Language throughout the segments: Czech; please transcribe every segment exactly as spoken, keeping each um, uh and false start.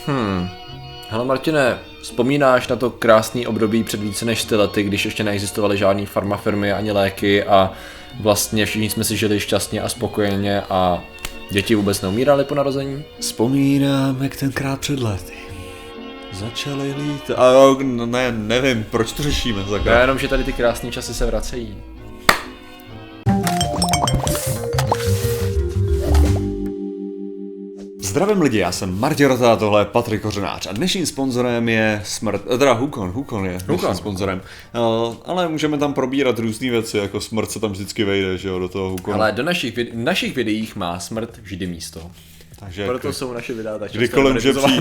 Hmm. Hele Martine, vzpomínáš na to krásný období před více než sty lety, když ještě neexistovaly žádný farmafirmy ani léky a vlastně všichni jsme si žili šťastně a spokojeně a děti vůbec neumíraly po narození? Vzpomínám, jak tenkrát před lety začaly lít a jo, ne, nevím, proč to řešíme takhle. Já jenom, že tady ty krásné časy se vracejí. Zdravím lidi, já jsem Martin Rota, tohle je Patrik Kořenář a dnešním sponzorem je smrt, teda Hukon, Hukon je dnešním Hukon. sponzorem, uh, ale můžeme tam probírat různé věci, jako smrt se tam vždycky vejde, že jo, do toho Hukonu. Ale do našich, vid- v našich videích má smrt vždy místo. Takže proto jsou naše videa tak kdykoliv může přijít.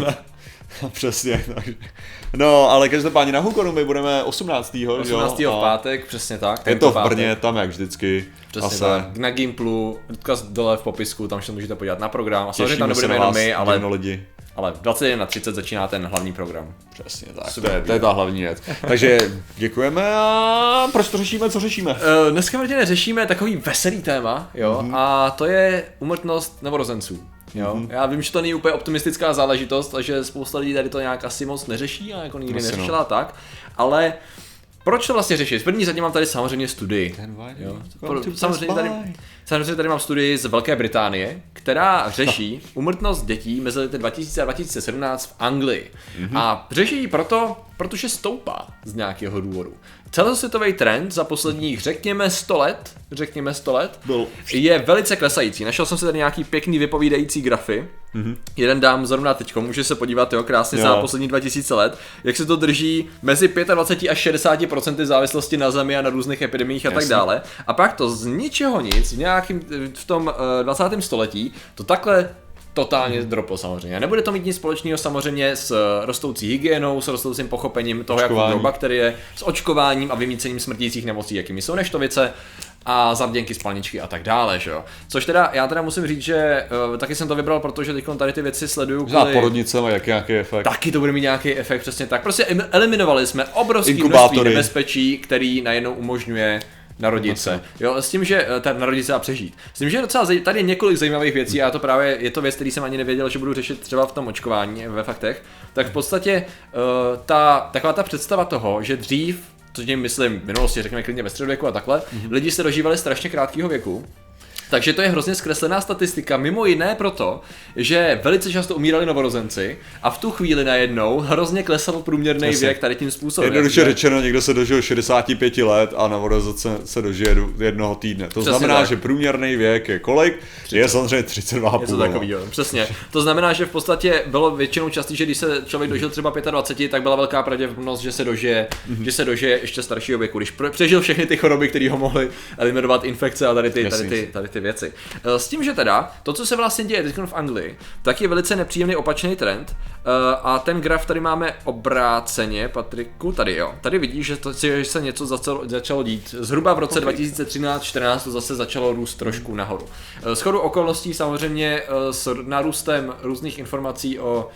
Přesně, takže. No, ale každopádně na Hukonu my budeme osmnáctého osmnáctého v pátek, přesně tak. Je to v Brně, tam jak vždycky. Přesně tak. Na Gimplu, odkaz dole v popisku, tam se můžete podívat na program. A samozřejmě tam nebudeme jenom my, ale, lidi. ale v dvacet jedna třicet začíná ten hlavní program. Přesně tak, to je, to je ta hlavní věc. Takže děkujeme a proč to řešíme, co řešíme? Uh, dneska Martine řešíme takový veselý téma, jo, mm-hmm. a to je úmrtnost novorozenců. Jo? Mm-hmm. Já vím, že to není úplně optimistická záležitost a že spousta lidí tady to nějak asi moc neřeší a jako nikdy Asi neřešila no. tak, ale proč to vlastně řešit? V první řadě mám tady samozřejmě studii. Jo? Samozřejmě, tady, samozřejmě tady mám studii z Velké Británie, která řeší úmrtnost dětí mezi lety dva tisíce a dva tisíce sedmnáct v Anglii. Mm-hmm. A řeší ji proto, protože stoupá z nějakého důvodu. Celosvětový trend za posledních, řekněme, sto let, řekněme sto let, Byl. je velice klesající. Našel jsem si tady nějaký pěkný vypovídající grafy. Mm-hmm. Jeden dám zrovna teďko, může se podívat, jo, krásně za poslední dva tisíce let, jak se to drží mezi dvacet pět až šedesát procent závislosti na zemi a na různých epidemiích a Jasně. tak dále. A pak to z ničeho nic, v nějakým, v tom dvacátém století, to takhle totálně droplo samozřejmě. Nebude to mít nic společného samozřejmě s rostoucí hygienou, s rostoucím pochopením toho, jak fungují bakterie, s očkováním a vymýcením smrtících nemocí, jakými jsou neštovice a zavděnky, spalničky a tak dále, že jo. Což teda, já teda musím říct, že uh, taky jsem to vybral, protože teď tady ty věci sleduju. Za porodnice má jaký, jaký efekt. Taky to bude mít nějaký efekt, přesně tak. Prostě eliminovali jsme obrovský množství nebezpečí, který najednou umožňuje narodit se. Jo, s tím, že tady narodit se a přežít. S tím, že docela zaj- tady je několik zajímavých věcí a to právě je to věc, který jsem ani nevěděl, že budu řešit třeba v tom očkování ve faktech. Tak v podstatě uh, ta, taková ta představa toho, že dřív, co tím myslím v minulosti, řekněme klidně ve středověku a takhle, mm-hmm. lidi se dožívali strašně krátkého věku. Takže to je hrozně zkreslená statistika, mimo jiné proto, že velice často umírali novorozenci a v tu chvíli najednou hrozně klesal průměrný Jasně. věk tady tím způsobem. Jednoduše řečeno, někdo se dožil šedesát pět let a novorozenec se dožije jednoho týdne. To Přesně znamená, tak. že průměrný věk je kolik? třicet. Je samozřejmě třicet dva a půl. Takovýho, přesně. To znamená, že v podstatě bylo většinou častý, že když se člověk dožil třeba dvacet pět, tak byla velká pravděpodobnost, že se dožije, mm-hmm. že se dožije ještě staršího věku, když přežil všechny ty choroby, které ho mohly eliminovat, infekce a tady ty, tady ty, tady ty věci. S tím, že teda, to, co se vlastně děje teď v Anglii, tak je velice nepříjemný opačný trend a ten graf tady máme obráceně, Patriku, tady jo, tady vidíš, že, to, že se něco začalo, začalo dít. Zhruba v roce dva tisíce třináct čtrnáct to zase začalo růst trošku nahoru. Shodou okolností samozřejmě s nárůstem různých informací o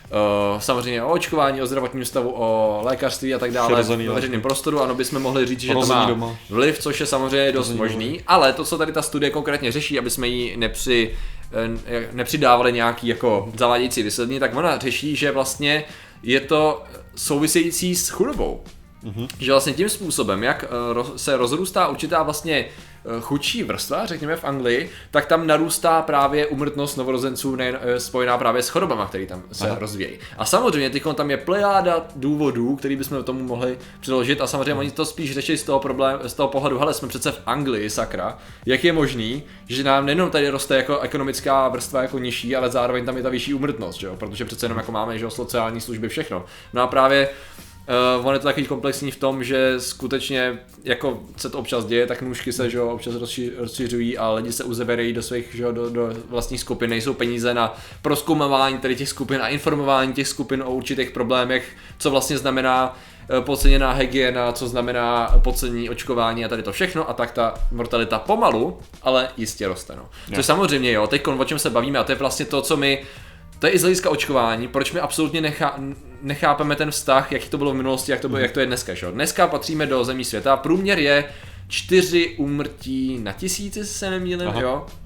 Uh, samozřejmě o očkování, o zdravotním stavu, o lékařství a tak dále v veřejném prostoru, ano, bychom mohli říct, že to má doma. vliv, což je samozřejmě dost možný, ale to, co tady ta studie konkrétně řeší, aby jsme jí nepři, nepřidávali nějaký jako zavádějící vysvětlení, tak ona řeší, že vlastně je to související s chudobou. Mm-hmm. Že vlastně tím způsobem, jak se rozrůstá určitá vlastně chudší vrstva, řekněme v Anglii, tak tam narůstá právě úmrtnost novorozenců nejen, spojená právě s chorobama, které tam se Aha. rozvíjejí. A samozřejmě teď tam je plejáda důvodů, který bychom tomu mohli přiložit a samozřejmě oni to spíš řeší z toho problém, z toho pohledu, hele, jsme přece v Anglii, sakra, jak je možný, že nám nejenom tady roste jako ekonomická vrstva jako nižší, ale zároveň tam je ta vyšší úmrtnost, že jo? Protože přece jenom jako máme, že jo, sociální služby, všechno. No a právě Uh, on je to takový komplexní v tom, že skutečně jako se to občas děje, tak nůžky se že, občas rozšiřují a lidi se uzavěrají do svých že, do, do vlastních skupin, nejsou peníze na prozkoumávání tady těch skupin a informování těch skupin o určitých problémech, co vlastně znamená uh, podceněná hygiena, co znamená podcenění očkování a tady to všechno a tak ta mortalita pomalu, ale jistě roste. No. Což samozřejmě jo, teď o čem se bavíme a to je vlastně to, co my to je i z hlediska očkování, proč my absolutně nechá, nechápeme ten vztah, jak to bylo v minulosti, jak to, bylo, jak to je dneska. Že? Dneska patříme do zemí světa, průměr je čtyři úmrtí na tisíc, jestli se nemýlím, jo.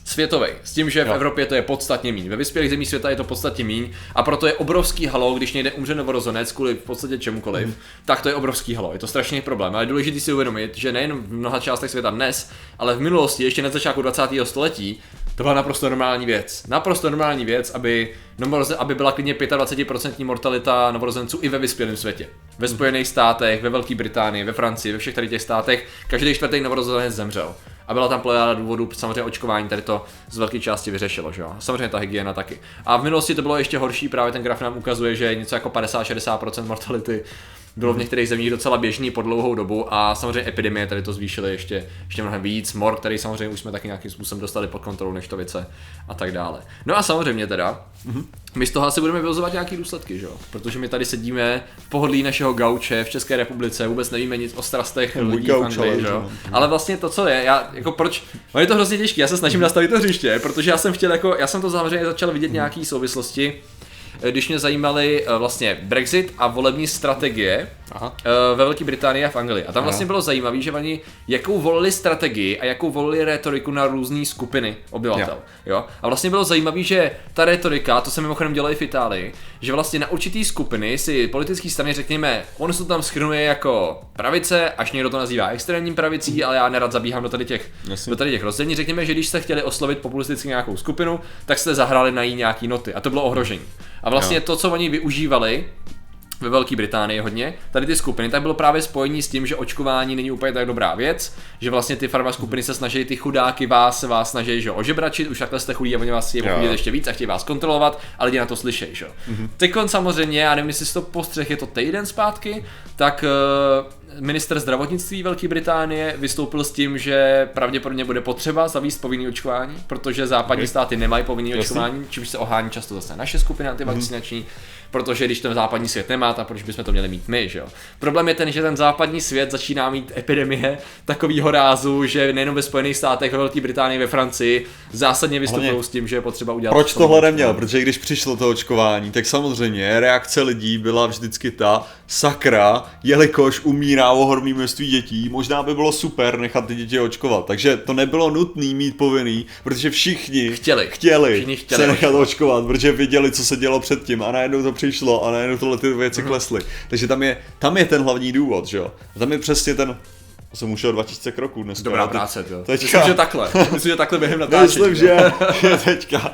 Světovej, s tím, že v jo. Evropě to je podstatně míň. Ve vyspělých zemích světa je to podstatně míň a proto je obrovský halo, když někde umře novorozenec kvůli v podstatě čemukoliv, mm. tak to je obrovský halo, je to strašný problém. Ale je důležité si uvědomit, že nejen v mnoha částech světa dnes, ale v minulosti, ještě na začátku dvacátého století, to byla naprosto normální věc. Naprosto normální věc, aby, novorozen, aby byla klidně dvacet pět procent mortalita novorozenců i ve vyspělém světě. Ve Spojených státech, ve Velké Británii, ve Francii, ve všech tady těch státech, každý čtvrtý novorozenec zemřel. A byla tam plejáda důvodů, samozřejmě očkování, tady to z velké části vyřešilo, že jo. Samozřejmě ta hygiena taky. A v minulosti to bylo ještě horší, právě ten graf nám ukazuje, že něco jako padesát až šedesát procent mortality bylo v některých zemích docela běžný po dlouhou dobu a samozřejmě epidemie tady to zvýšily ještě, ještě mnohem víc, mor, který samozřejmě už jsme taky nějakým způsobem dostali pod kontrolu neštovice a tak dále. No a samozřejmě teda, mm-hmm. my z toho asi budeme vyvozovat nějaký důsledky, že jo? Protože my tady sedíme v pohodlí našeho gauče v České republice, vůbec nevíme nic o strastech lidí v Anglii, že jo? Ale vlastně to, co je, já jako proč, no je to hrozně těžké, já se snažím nastavit to hřiště, protože já jsem chtěl jako, já jsem to samozřejmě začal vidět nějaký souvislosti, když mě zajímaly vlastně Brexit a volební strategie Aha. ve Velké Británii a v Anglii. A tam vlastně Aha. bylo zajímavé, že oni jakou volili strategii a jakou volili rétoriku na různé skupiny obyvatel. Jo? A vlastně bylo zajímavé, že ta rétorika, to se mimochodem dělo i v Itálii, že vlastně na určitý skupiny si politické strany, řekněme, on se to tam schrnuje jako pravice, až někdo to nazývá extrémním pravicí, ale já nerad zabíhám do tady těch, do tady těch rozdělení. Řekněme, že když jste chtěli oslovit populisticky nějakou skupinu, tak jste zahráli na jí nějaký noty a to bylo ohrožení. A vlastně jo. to, co oni využívali ve Velké Británii hodně, tady ty skupiny, tak bylo právě spojení s tím, že očkování není úplně tak dobrá věc, že vlastně ty farmaskupiny se snaží ty chudáky vás, se vás snaží, že ožebračit, už takhle jste chudí a oni vás chtějí ochudit ještě víc a chtějí vás kontrolovat, ale lidi na to slyšejí, že? Mm-hmm. Tykon samozřejmě, já nevím, jestli si to postřeh, je to týden zpátky, tak uh, minister zdravotnictví Velké Británie vystoupil s tím, že pravděpodobně bude potřeba zavést povinné očkování, protože západní okay. státy nemají povinné očkování, čímž se ohání často zase naše skupina antivakcinační. Mm-hmm. Protože když ten západní svět nemá, tak proč bychom to měli mít my, že jo? Problém je ten, že ten západní svět začíná mít epidemie takovýho rázu, že nejenom ve Spojených státech, ve Velké Británii, ve Francii zásadně vystupují s tím, že je potřeba udělat. Proč tohle neměl? Protože když přišlo to očkování, tak samozřejmě reakce lidí byla vždycky ta sakra, jelikož umírá ohromné množství dětí, možná by bylo super nechat ty děti očkovat. Takže to nebylo nutné mít povinný, protože všichni chtěli, chtěli, všichni chtěli se nechat očkovat, protože viděli, co se dělo předtím a najednou to přišlo a najednou tohle ty věci mm. klesly. Takže tam je, tam je ten hlavní důvod, že jo. A tam je přesně ten, jsem ušel dva tisíce kroků dneska. Dobrá práce, jo. Teďka. Myslím, že takhle. Myslím, že takhle během natáčení. Myslím, že je teďka.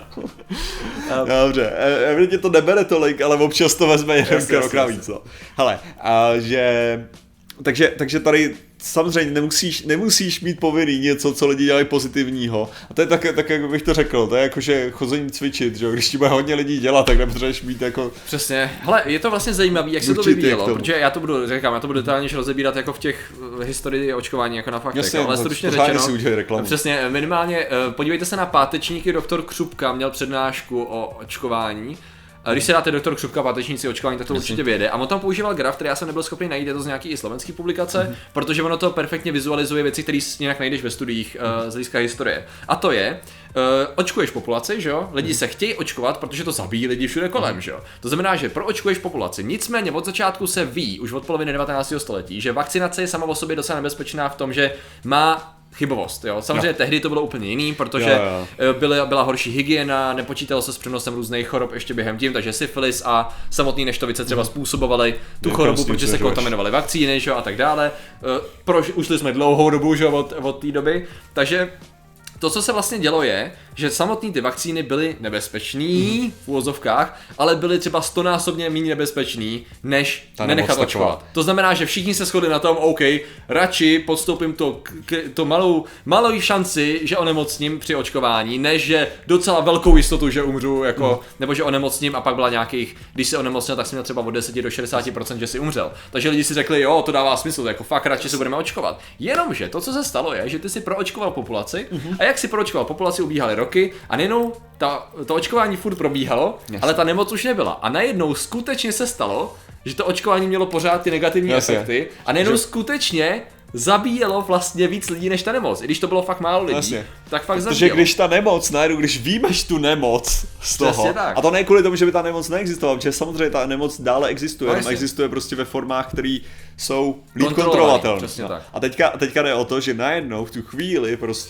Dobře, evidentně to nebere tolik, ale občas to vezme jeden krok navíc. No. Hele, a že... Takže, takže tady samozřejmě nemusíš, nemusíš mít povinný něco, co lidi dělají pozitivního. A to je tak, tak jak bych to řekl, to je jako, že chození cvičit, že jo? Když ti bude hodně lidí dělat, tak nepotřebuješ mít jako... Přesně, hele, je to vlastně zajímavý, jak se to vyvíjelo, protože já to budu, říkám, já to budu detailněji rozebírat jako v těch historii očkování, jako na faktech, ale stručně řečeno, přesně, minimálně, podívejte se na pátečníky, doktor Křupka měl přednášku o očkování. Když se dáte doktor Křupka, pátečníci očkování, tak to Jasně. určitě vyjede. A on tam používal graf, který já jsem nebyl schopný najít, je to z nějaký i slovenský publikace, mm-hmm. protože ono to perfektně vizualizuje věci, které nějak najdeš ve studiích mm-hmm. uh, z hlediska historie. A to je, uh, očkuješ populaci, že jo? Lidi mm-hmm. se chtějí očkovat, protože to zabíjí lidi všude kolem, mm-hmm. že jo? To znamená, že proočkuješ populaci. Nicméně od začátku se ví, už od poloviny devatenáctého století, že vakcinace je sama o sobě docela nebezpečná v tom, že má chybovost, jo. Samozřejmě jo. tehdy to bylo úplně jiný, protože jo, jo. Byla, byla horší hygiena, nepočítalo se s přenosem různých chorob ještě během tím, takže syfilis a samotný neštovice třeba způsobovaly tu je chorobu, protože se kontaminovaly vakcíny, že, a tak dále. Prož, ušli jsme dlouhou dobu, že, od, od té doby, takže to, co se vlastně dělo, je, že samotné ty vakcíny byly nebezpečný mm. v úvozovkách, ale byly třeba stonásobně méně nebezpečný, než Ta nenechat očkovat. To znamená, že všichni se shodli na tom, OK, radši podstoupím to, k, to malou, malou šanci, že onemocním při očkování, než že docela velkou jistotu, že umřu, jako, mm. nebo že onemocním a pak byla nějakých, když se onemocnil, tak jsem měl třeba od deset do šedesáti procent, že si umřel. Takže lidi si řekli, jo, to dává smysl, jako fakt radši se budeme očkovat. Jenomže to, co se stalo, je, že ty si proočkoval populaci mm-hmm. a jak si proočkoval populaci, ubíhaly roky a nejenom ta, to očkování furt probíhalo, yes. ale ta nemoc už nebyla. A najednou skutečně se stalo, že to očkování mělo pořád ty negativní yes. efekty a nejenom že... skutečně zabíjelo vlastně víc lidí než ta nemoc. I když to bylo fakt málo lidí, Jasně. tak fakt zabíjelo. Protože když ta nemoc, najednou, když výjmeš tu nemoc z toho, a to ne kvůli tomu, že by ta nemoc neexistovala, protože samozřejmě ta nemoc dále existuje, no, existuje prostě ve formách, které jsou líp kontrolovatelné. No. A teďka, teďka jde o to, že najednou v tu chvíli prostě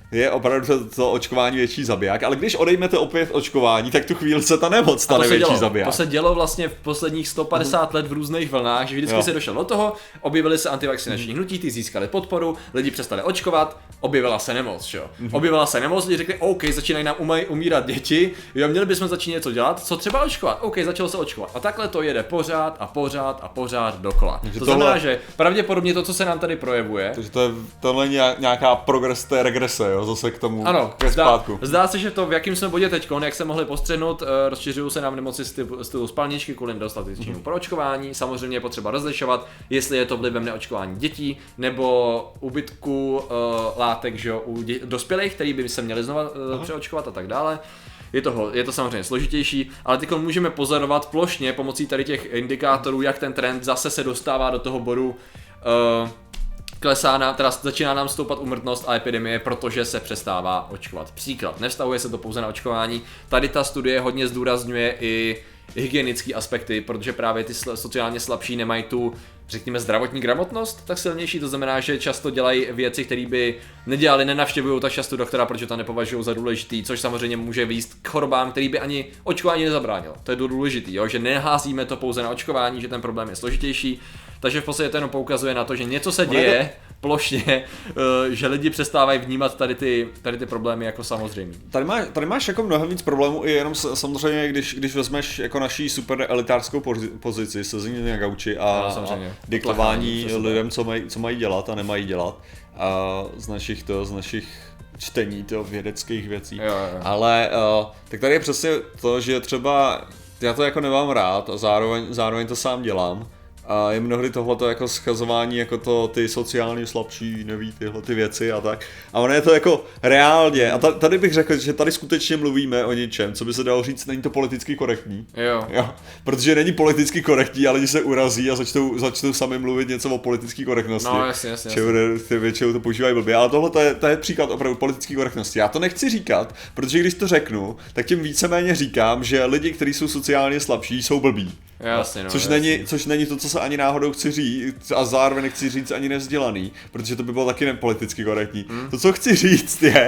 je opravdu to, to očkování větší zabiják, ale když odejmete opět očkování, tak tu chvíli se ta nemoc stane větší dělo, zabiják. To se dělo vlastně v posledních sto padesát let v různých vlnách, že vždycky jo. se došlo do toho, objevily se antivakcinační mm. hnutí, ty získali podporu, lidi přestali očkovat, objevila se nemoc, jo. Mm. Objevila se nemoc, lidi řekli, OK, začínají nám umaj, umírat děti, jo, měli bychom začít něco dělat, co třeba očkovat, OK, začalo se očkovat. A takhle to jede pořád a pořád a pořád dokola. Takže to tohle... znamená, že pravděpodobně to, co se nám tady projevuje. Takže to je tohle nějaká progres té regrese, jo, zase k tomu. Ano, zdá, zdá se, že to v jakým jsme bodě teďkon, jak se mohli postřehnout, rozšiřují se nám nemoci stylu spalničky kvůli nedostatečnému proočkování. Samozřejmě je potřeba rozlišovat, jestli je to vlivem neočkování dětí nebo úbytku uh, látek, že, u dě- dospělých, který by se měli znova uh, přeočkovat a tak dále. Je to, je to samozřejmě složitější, ale teď můžeme pozorovat plošně pomocí tady těch indikátorů, jak ten trend zase se dostává do toho bodu. Uh, Klesá nám, teda začíná nám stoupat úmrtnost a epidemie, protože se přestává očkovat. Příklad, nevztahuje se to pouze na očkování, tady ta studie hodně zdůrazňuje i hygienické aspekty, protože právě ty sociálně slabší nemají tu, řekněme, zdravotní gramotnost tak silnější, to znamená, že často dělají věci, které by nedělali, nenavštěvují tak často doktora, protože to nepovažují za důležitý, což samozřejmě může vést k chorobám, který by ani očkování nezabránilo. To je důležitý, jo? Že neházíme to pouze na očkování, že ten problém je složitější. Takže v podstatě to jenom poukazuje na to, že něco se děje plošně, že lidi přestávají vnímat tady ty, tady ty problémy jako samozřejmý. Tady, má, tady máš jako mnohem víc problémů i jenom samozřejmě, když, když vezmeš jako naší super elitářskou pozici, sezení na gauči a, a diktování lidem, co mají, co mají dělat a nemají dělat a z našich to, z našich čtení to vědeckých věcí. Jo, jo. Ale uh, tak tady je přesně to, že třeba já to jako nemám rád a zároveň, zároveň to sám dělám. A je mnohdy tohleto jako schazování, jako to ty sociálně slabší neví tyhle ty věci a tak. A ono je to jako reálně. A tady bych řekl, že tady skutečně mluvíme o něčem, co by se dalo říct, není to politicky korektní. Jo. jo. Protože není politicky korektní, ale lidi se urazí a začnou, začnou sami mluvit něco o politické korektnosti. No, jasně, jasně. Čeho, většinou to používají blbě. Ale tohle to je, to je příklad opravdu politické korektnosti. Já to nechci říkat, protože když to řeknu, tak tím víceméně říkám, že lidi, kteří jsou sociálně slabší, jsou blbí. Jasně, no, což, jasně. Není, což není to, co se ani náhodou chci říct a zároveň nechci říct ani nevzdělaný, protože to by bylo taky nepoliticky korektní. Hmm. To, co chci říct je,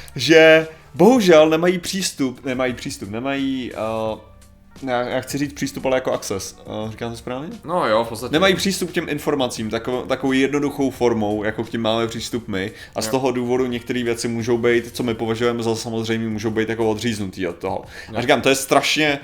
že bohužel nemají přístup, nemají přístup, nemají, uh, já, já chci říct přístup, ale jako access, uh, říkám to správně? No jo, v podstatě. Nemají přístup k těm informacím takovou, takovou jednoduchou formou, jako k tím máme přístup my a z jo. toho důvodu některé věci můžou být, co my považujeme za samozřejmě, můžou být jako odříznutý od toho. Jo. A říkám, to je strašně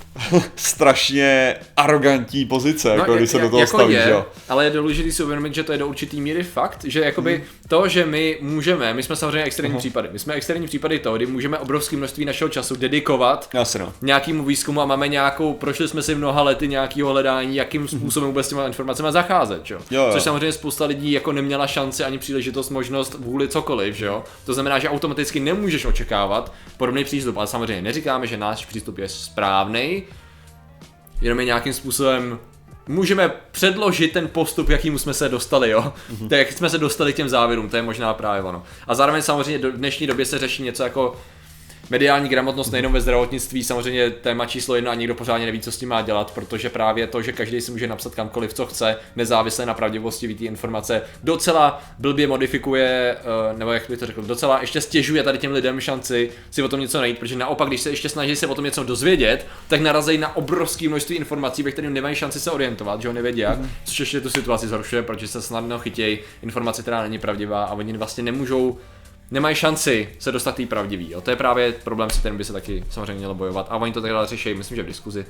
strašně arrogantní pozice, no, jako když se do toho jako stavíš, je, jo. Ale je důležitý si uvědomit, že to je do určitý míry fakt, že jakoby hmm. to, že my můžeme, my jsme samozřejmě extrémní uh-huh. případy, my jsme extrémní případy toho, kdy můžeme obrovské množství našeho času dedikovat Jasně, no. nějakému výzkumu a máme nějakou, prošli jsme si mnoha lety nějakého hledání, jakým způsobem vůbec s těma informacemi zacházet, jo? Jo, jo. Což samozřejmě spousta lidí jako neměla šanci ani příležitost, možnost, vůli cokoliv, že jo. To znamená, že automaticky nemůžeš očekávat podobný přístup, ale samozřejmě neříkáme, že náš přístup je správný. Jenom je nějakým způsobem můžeme předložit ten postup, jakým jsme se dostali, jo. Mm-hmm. Tak jak jsme se dostali k těm závěrům, to je možná právě ono. A zároveň samozřejmě do dnešní době se řeší něco jako mediální gramotnost nejenom ve zdravotnictví, samozřejmě téma číslo jedna a nikdo pořádně neví, co s tím má dělat, protože právě to, že každý si může napsat kamkoliv, co chce, nezávisle na pravdivosti té informace, docela blbě modifikuje, nebo jak bych to řekl, docela ještě stěžuje tady těm lidem šanci si o tom něco najít, protože naopak, když se ještě snaží se o tom něco dozvědět, tak narazí na obrovské množství informací, ve kterých nemají šanci se orientovat, že ho nevědí jak, mm. což ještě tu situaci zhoršuje, protože se snadno chytějí informace, která není pravdivá a oni vlastně nemůžou nemají šanci se dostat tý pravdivý, jo. To je právě problém, s kterým by se taky samozřejmě mělo bojovat a oni to takhle řeší, myslím, že v diskuzi,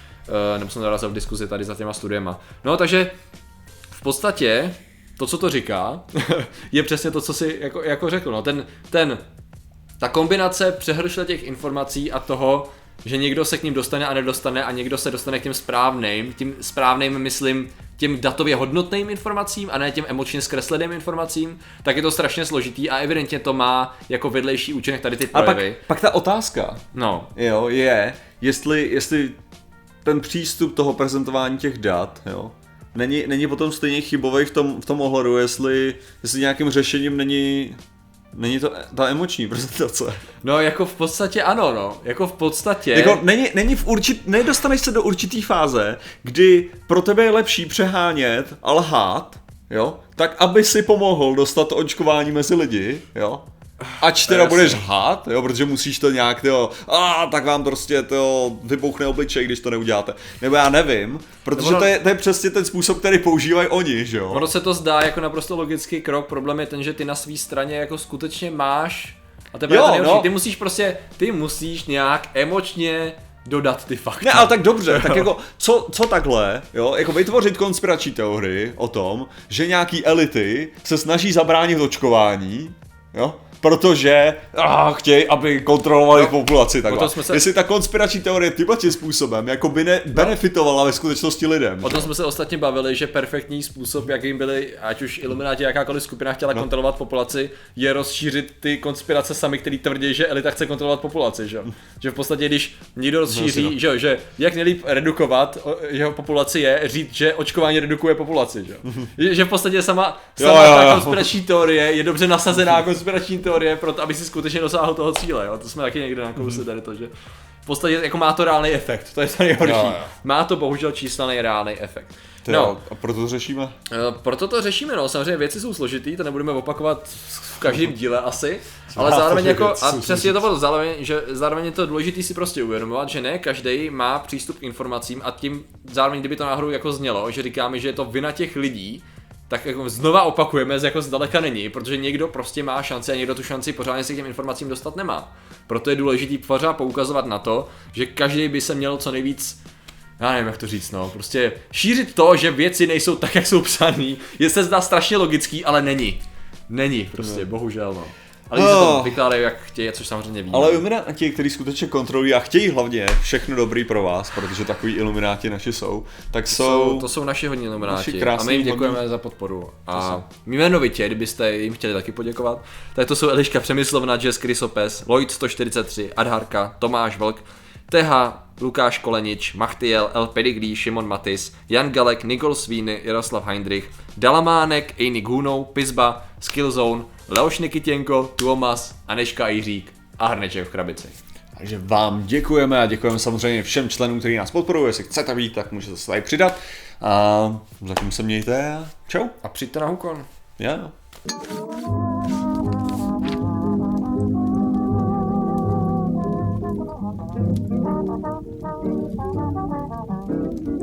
uh, nebo jsem narazil v diskuzi tady za těma studiema. No takže v podstatě to, co to říká, je přesně to, co si jako, jako řekl, no. Ten, ten, ta kombinace přehršle těch informací a toho, že někdo se k ním dostane a nedostane a někdo se dostane k těm správným, tím správným myslím těm datově hodnotným informacím a ne těm emočně zkresleným informacím, tak je to strašně složitý a evidentně to má jako vedlejší účinek tady ty projevy. A pak, pak ta otázka no. jo, je, jestli, jestli ten přístup toho prezentování těch dat, jo, není, není potom stejně chybový v tom, v tom ohledu, jestli, jestli nějakým řešením není... Není to ta emoční prezentace. No jako v podstatě ano, no. Jako v podstatě... Jako není, není v určit, nedostaneš se do určitý fáze, kdy pro tebe je lepší přehánět a lhát, jo, tak aby si pomohl dostat očkování mezi lidi, jo. Ač teda budeš lhát, jo, protože musíš to nějak, jo, a tak vám prostě to vybuchne obličej, když to neuděláte. Nebo já nevím, protože ono, to, je, to je přesně ten způsob, který používají oni, že jo. Ono se to zdá jako naprosto logický krok, problém je ten, že ty na své straně jako skutečně máš, a tebe je to nejhorší, no. ty musíš prostě, ty musíš nějak emočně dodat ty fakta. Ne, ale tak dobře, tak jako, co, co takhle, jo, jako vytvořit konspirační teorii o tom, že nějaký elity se snaží zabránit očkování, jo, protože ah, chtějí, aby kontrolovali no, populaci takhle. Se... Jestli ta konspirační teorie tímhle tím způsobem jako by ne, benefitovala ve skutečnosti lidem. O tom jsme se ostatně bavili, že perfektní způsob, jakým byli, ať už Illuminati, jakákoliv skupina chtěla no. kontrolovat populaci, je rozšířit ty konspirace sami, který tvrdí, že elita chce kontrolovat populaci, že? Že v podstatě, když někdo rozšíří, no, že, že jak nejlíp redukovat jeho populaci je říct, že očkování redukuje populaci, že? že, že v podstatě sama, sama jo, jo, jo. ta konspirační teorie je dobře nasazená konspirační teorie teorie pro to, aby si skutečně dosáhl toho cíle, jo? To jsme taky někde nakousli tady to, že v podstatě jako má to reálný efekt, to je to nejhorší. Jo, jo. Má to bohužel číselný reálný efekt. To no, a proto to řešíme? Proto to řešíme, no, samozřejmě věci jsou složitý, to nebudeme opakovat v každém díle asi, ale zároveň jako, a přesně to bylo, zároveň, že zároveň je to důležitý si prostě uvědomovat, že ne každý má přístup k informacím a tím zároveň, kdyby to náhodou jako znělo, že říkáme, že je to vina těch lidí, tak jako znova opakujeme, že jako zdaleka není, protože někdo prostě má šanci a někdo tu šanci pořádně si k těm informacím dostat nemá. Proto je důležitý pořád poukazovat na to, že každý by se měl co nejvíc, já nevím jak to říct, no, prostě šířit to, že věci nejsou tak, jak jsou psaný, je se zdá strašně logický, ale není. Není, prostě, no. Bohužel, no. Ale no. se to vykládají jak chtějí, což samozřejmě víme. Ale ilumináti, kteří skutečně kontrolují a chtějí hlavně všechno dobrý pro vás, protože takový ilumináti naši jsou, tak jsou... jsou to jsou naši hodní ilumináti a my jim děkujeme hodní... za podporu. A jmenovitě, kdybyste jim chtěli taky poděkovat, tak to jsou Eliška Přemyslovna, Jess Krysopes, Lloyd sto čtyřicet tři, Adharka, Tomáš Vlk, Teha, Lukáš Kolenič, Machtiel, El Pedigree, Šimon Matis, Jan Galek, Nikol Svíny, Jaroslav Heindrich, Dalamánek, Ejnik Hunou, Pizba, Skillzone, Leoš Nikitěnko, Tuomas, Aneška Jiřík a Hrneček v krabici. Takže vám děkujeme a děkujeme samozřejmě všem členům, kteří nás podporují. Jestli chcete být, tak můžete se tady přidat. A zatím se mějte a čau. A přijďte na Hukon. Já. Yeah.